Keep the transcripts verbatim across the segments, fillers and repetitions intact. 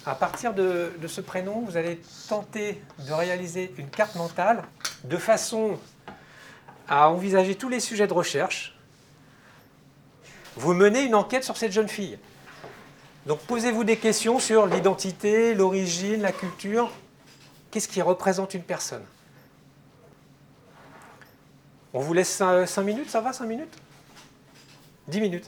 À partir de, de ce prénom, vous allez tenter de réaliser une carte mentale de façon à envisager tous les sujets de recherche. Vous menez une enquête sur cette jeune fille. Donc posez-vous des questions sur l'identité, l'origine, la culture. Qu'est-ce qui représente une personne? On vous laisse cinq minutes, ça va, cinq minutes? dix minutes.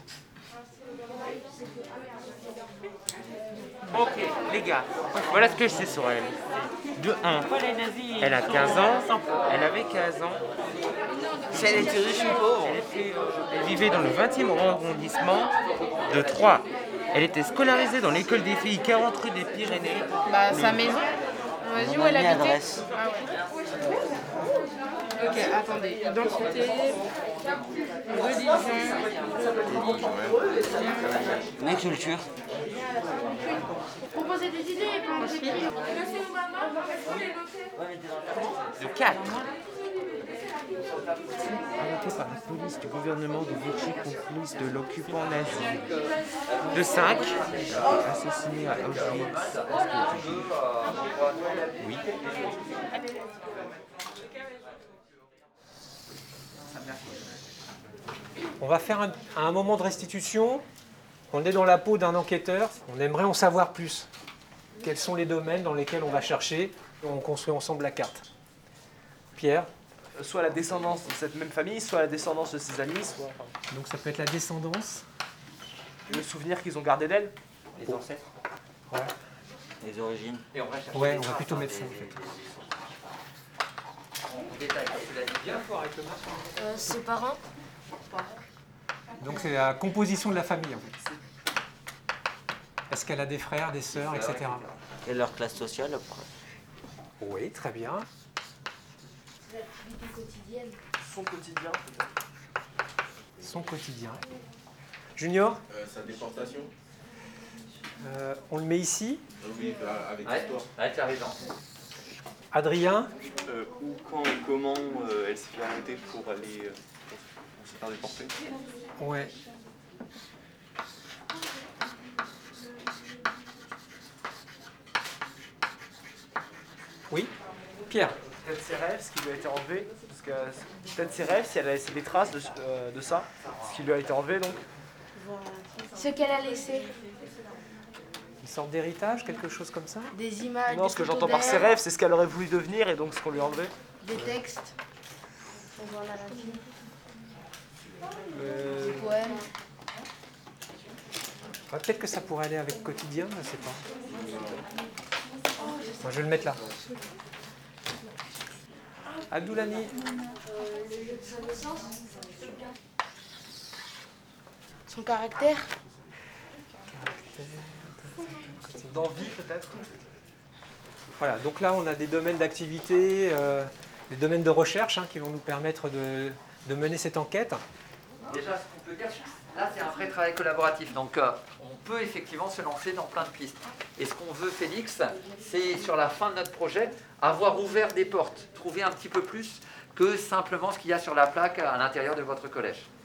Ok, les gars, voilà ce que je sais sur elle. De un, elle a quinze ans, elle avait quinze ans. Si elle était riche ou pauvre? Elle, était, euh, elle vivait dans le vingtième arrondissement. De trois, elle était scolarisée dans l'école des filles quarante rue des Pyrénées. Bah, sa maison. Vas-y, où elle habitait? Adresse. Ah ouais. Ok, attendez. Identité, religion, Mais culture. Proposer des idées et pas en écrire. De quatre, Arrêté par la police du gouvernement de Vichy complice de l'occupant nazi. de cinq, Assassiné à Auschwitz. Oui. On va faire un, un moment de restitution. On est dans la peau d'un enquêteur. On aimerait en savoir plus. Quels sont les domaines dans lesquels on va chercher? On construit ensemble la carte. Pierre? Soit la descendance de cette même famille, soit la descendance de ses amis, soit enfin, Donc ça peut être la descendance. le souvenir qu'ils ont gardé d'elle. Les ancêtres. Ouais, Les origines. et on va chercher ouais des on va traces, plutôt hein, mettre des- ça en fait. On détaille, tu l'as dit bien fort avec le main. Euh, ses parents. Donc c'est la composition de la famille en fait. Est-ce qu'elle a des frères, des sœurs, et cetera. Et leur classe sociale après. Oui, très bien. L'activité quotidienne. Son quotidien, peut-être. Son quotidien. Junior, Euh, sa déportation. euh, on le met ici. Euh, oui, bah, avec Ouais, l'histoire. ouais, tu as raison. Adrien, Euh, où, quand et comment euh, elle s'est fait arrêter pour aller euh, pour se faire déporter. ouais. Oui, Pierre. Peut-être ses rêves, ce qui lui a été enlevé. Parce que euh, peut-être ses rêves, si elle a laissé des traces de, euh, de ça, ce qui lui a été enlevé donc. Ce qu'elle a laissé. Une sorte d'héritage, quelque chose comme ça. Des images. Non, des ce que photos j'entends par ses d'elle, rêves, c'est ce qu'elle aurait voulu devenir et donc ce qu'on lui a enlevé. Des textes. On voit la vie. Euh, Des poèmes. Ouais, peut-être que ça pourrait aller avec quotidien, je ne sais pas. Moi, je vais le mettre là. Abdoulani. Son caractère. D'envie peut-être. Voilà, donc là, on a des domaines d'activité, euh, des domaines de recherche hein, qui vont nous permettre de, de mener cette enquête. Déjà, ce qu'on peut dire, là, c'est un vrai travail collaboratif. Donc, euh, on peut effectivement se lancer dans plein de pistes. Et ce qu'on veut, Félix, c'est sur la fin de notre projet, avoir ouvert des portes, trouver un petit peu plus que simplement ce qu'il y a sur la plaque à l'intérieur de votre collège.